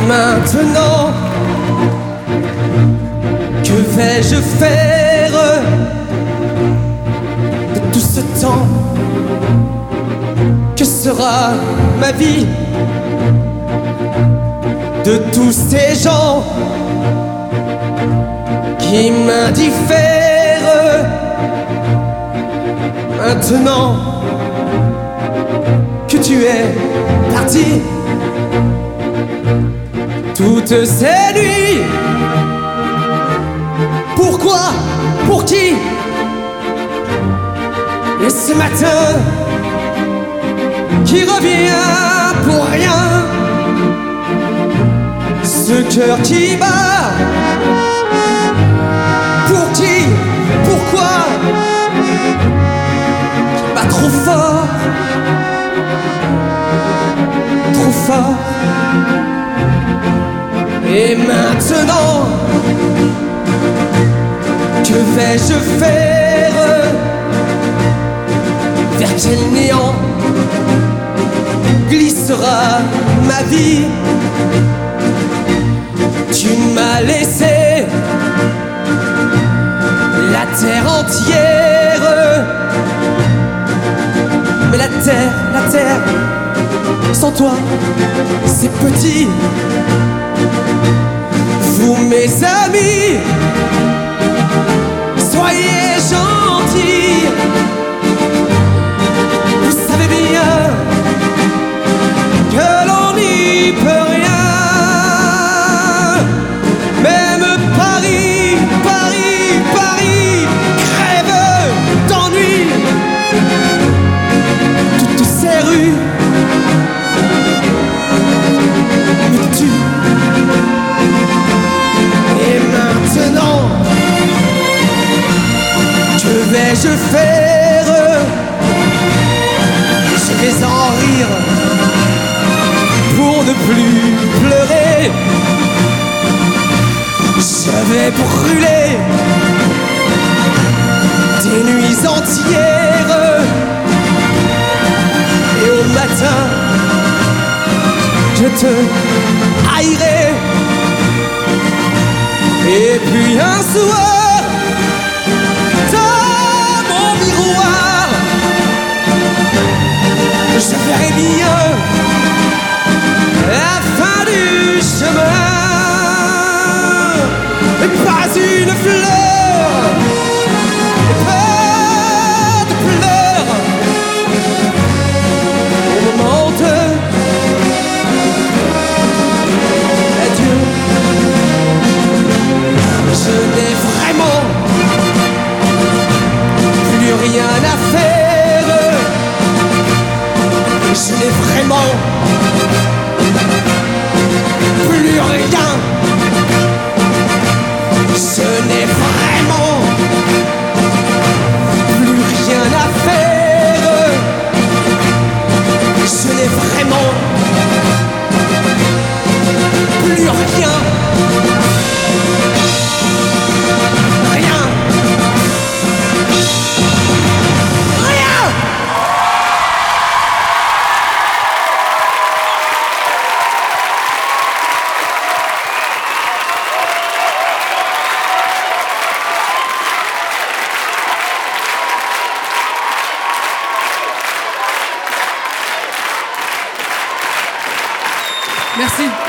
maintenant, que vais-je faire de tout ce temps? Que sera ma vie de tous ces gens qui m'indiffèrent? Maintenant que tu es parti, toutes ces nuits, pourquoi? Pour qui? Et ce matin qui revient pour rien, ce cœur qui bat, pour qui? Pourquoi? Qui bat trop fort, trop fort. Et maintenant, que vais-je faire? Vers quel néant glissera ma vie? Tu m'as laissé la terre entière, mais la terre, sans toi, c'est petit. Vous mes amis, soyez gentils. Vous savez bien que l'on n'y peut rien. Même Paris crève d'ennui. Toutes ces rues me tuent. Et maintenant, que vais-je faire? Je vais en rire pour ne plus pleurer. Je vais brûler des nuits entières. Et au matin, je te haïrai. Et puis un soir, dans mon miroir, je verrai bien la fin du chemin. Et pas une fleur, et pas de pleurs au moment de l'adieu. Je n'ai vraiment plus rien à faire. Je n'ai vraiment plus rien. Je n'ai vraiment plus rien à faire. Je n'ai vraiment plus rien. Merci.